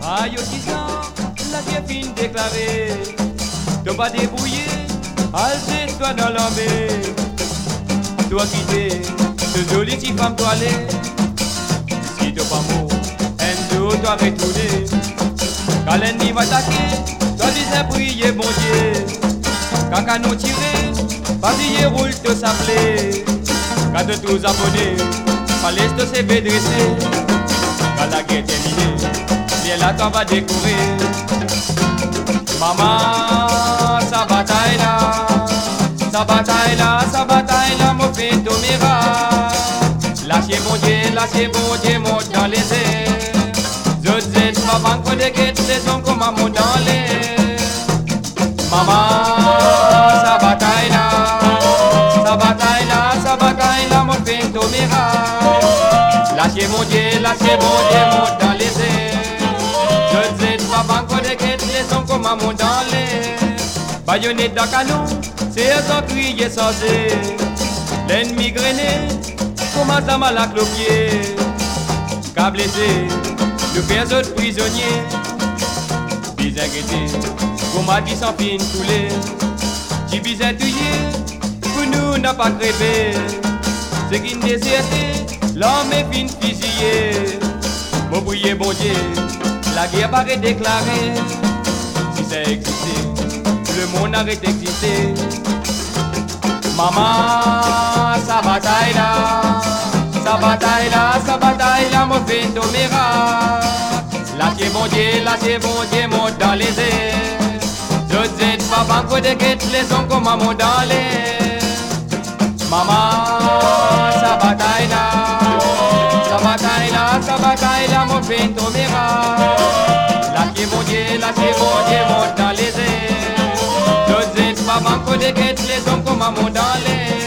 Aïe, au 6 ans, la vie fin déclarée. T'as pas débrouillé, alzé toi dans l'embé. Toi quitter, ce joli petit femme toilée. Si t'as pas mot, Enzo toi retourner. Quand l'ennemi va attaquer, toi disais prier bon Dieu. Quand à nous tirer, vas-y roule te sablé. Quand de tous abonnés, fallait te se dresser. Quand la guerre est terminée, c'est là qu'on va découvrir. Maman, sa bataille là, sa bataille là, sa bataille là, mon fils Tomira. Lâchez bon Dieu, monte dans les airs. Je sais, maman, qu'on déguette les hommes comme maman dans l'air. Maman, sa bataille là, sa bataille là, sa bataille là, mon fils Tomira. Lâchez mon Dieu, monte dans les airs. Je sais, maman, qu'on déguette les hommes comme maman dans l'air. Baïonnette dans canon, c'est eux qui crient sorcier. L'ennemi grené, commence à mal à clopier. Qu'a blessé, le père autres prisonniers. Bizarre guetté, comme a dit sans fin coulé. Tu bizarre tué, pour nous n'a pas crevé. C'est qu'une déserté, l'homme est fin fusillé. Mon bouillé bon Dieu, la guerre paraît déclarée. Si ça existait, le monde arrête d'exister. Maman, sa bataille là, sa bataille là, sa bataille là, mon fils Tomira. Lâchez bon Dieu, monte dans les airs. Je dis, papa, qu'on déguette les hommes comme maman dans l'air. Maman, sa bataille là, sa bataille là, sa bataille là, mon fils Tomira. Lâchez bon Dieu, monte dans les airs. Je dis, papa, qu'on déguette les hommes comme maman dans l'air.